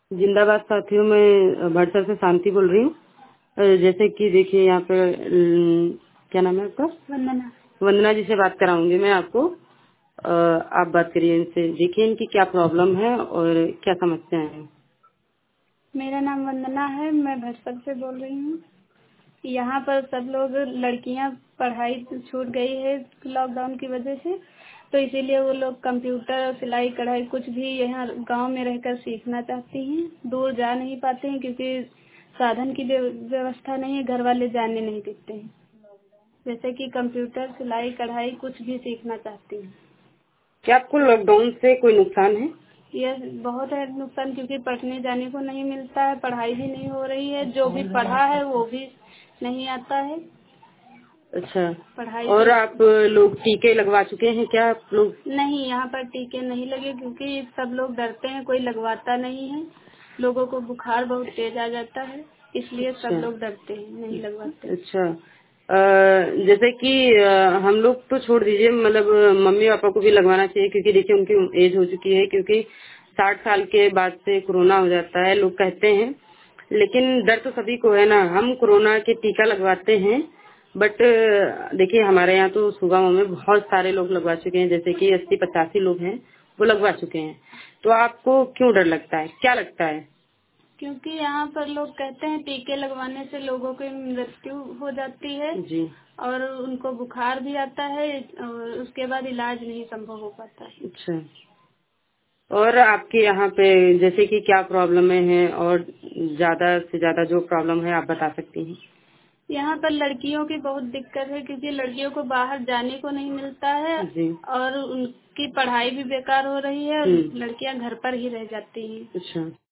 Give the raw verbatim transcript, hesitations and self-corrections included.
जिंदाबाद साथियों, मैं भटसर से शांति बोल रही हूँ। अ, जैसे कि देखिए यहाँ पे अम, क्या नाम है आपका? वंदना। वंदना जी से बात कराऊंगी मैं आपको। अ, आप बात करिए इनसे, देखिए इनकी क्या प्रॉब्लम है और क्या समस्याएं हैं। मेरा नाम वंदना है, मैं भटसर से बोल रही हूँ। यहाँ पर सब लोग, लड़कियाँ पढ़ाई छूट गई है लॉकडाउन की वजह से, तो इसीलिए वो लोग कंप्यूटर और सिलाई कढ़ाई कुछ भी यहाँ गांव में रहकर सीखना चाहती हैं। दूर जा नहीं पाते हैं क्योंकि साधन की व्यव- व्यवस्था नहीं है, घर वाले जाने नहीं देते हैं। जैसे कि कंप्यूटर, सिलाई कढ़ाई कुछ भी सीखना चाहती हैं। क्या आपको लॉकडाउन से कोई नुकसान है? यह बहुत है नुकसान, क्योंकि पढ़ने जाने को नहीं मिलता है, पढ़ाई भी नहीं हो रही है, जो भी पढ़ा है वो भी नहीं आता है। अच्छा, पढ़ाई और भी आप लोग टीके लगवा चुके हैं क्या आप लोग? नहीं, यहाँ पर टीके नहीं लगे क्योंकि सब लोग डरते हैं, कोई लगवाता नहीं है। लोगों को बुखार बहुत तेज आ जाता है, इसलिए सब अच्छा लोग डरते हैं, नहीं लगवाते। अच्छा। अ, जैसे कि अ, हम लोग तो छोड़ दीजिए, मतलब अ, मम्मी पापा को भी लगवाना चाहिए क्योंकि देखिए उनकी एज हो चुकी है, क्योंकि साठ साल के बाद से कोरोना हो जाता है लोग कहते हैं। लेकिन डर तो सभी को है ना, हम कोरोना के टीका लगवाते हैं, बट देखिए हमारे यहाँ तो सुगांव में बहुत सारे लोग लगवा चुके हैं, जैसे कि अस्सी पचासी लोग हैं वो लगवा चुके हैं। तो आपको क्यों डर लगता है, क्या लगता है? क्योंकि यहाँ पर लोग कहते हैं टीके लगवाने से लोगों की मृत्यु हो जाती है जी। और उनको बुखार भी आता है और उसके बाद इलाज नहीं संभव हो पाता है। अच्छा, और आपके यहाँ पे जैसे कि क्या प्रॉब्लम है और ज्यादा से ज्यादा जो प्रॉब्लम है आप बता सकती हैं? यहाँ पर लड़कियों की बहुत दिक्कत है क्योंकि लड़कियों को बाहर जाने को नहीं मिलता है जी। और उनकी पढ़ाई भी बेकार हो रही है और हम्म। लड़कियां घर पर ही रह जाती हैं। अच्छा।